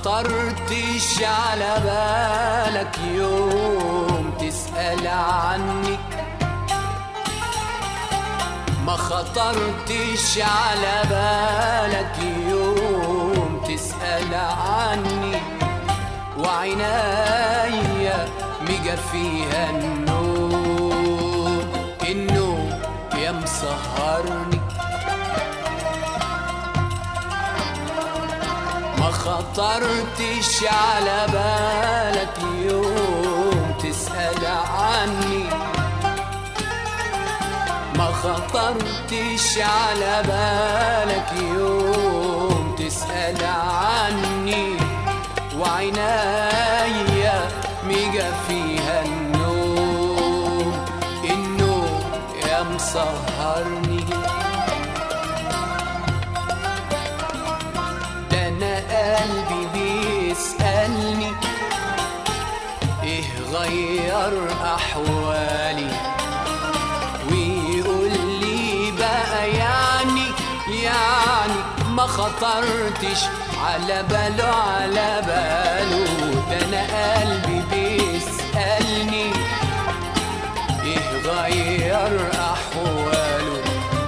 خطرتش على بالك يوم تسأل عني، ما خطرتش على بالك يوم تسأل عني، وعنايا مجفيها النوم، النوم يا مسهرني. ما خطرتش على بالك يوم تسأل عني، ما خطرتش على بالك يوم تسأل عني، وعنايا مجفيها النوم، النوم يا مسهرني. ده أنا قلبي بيسألني إيه غير أحوالي، ويقول لي بقى يعني ما خطرتش على باله على باله. ده أنا قلبي بيسألني إيه غير أحواله،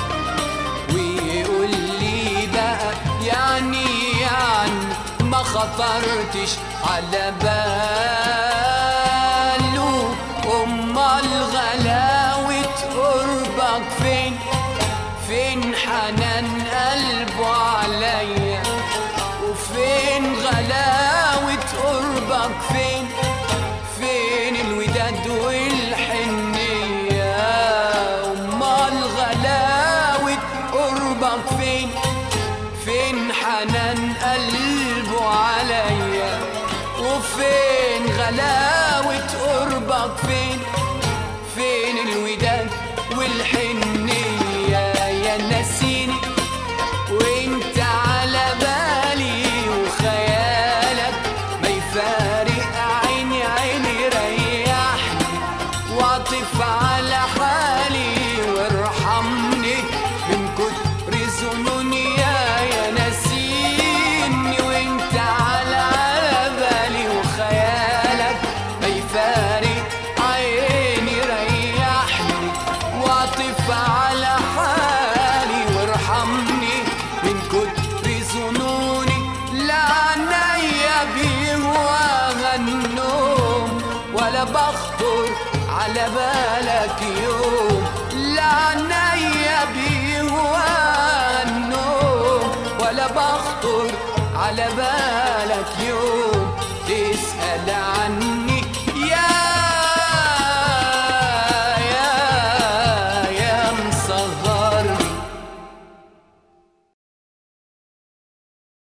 ويقول لي بقى يعني ما خطرتش على باله. أمال غلاوة قربك فين؟ فين حنان قلبه عليا؟ وفين غلاوة قربك فين؟ فين الوداد والحنية؟ أمال غلاوة قربك فين؟ فين حنان قلبه عليا؟ وفين غلاوة قربك فين؟ فين الوداد والحنية؟ يا ناسيني وانت على بالي، وخيالك ما يفارق عيني عيني، ريحني واعطف على حالي وارحمني من كتر ظنوني. يا ناسيني وانت على بالي، وخيالك ما يفارق عيني، ريحني واعطف على حالي وارحمني من كتر ظنوني. لا عنايا بيهواها النوم ولا بخطر على بالك يوم، لا عنايا بيهواها النوم ولا بخطر على بالك يوم.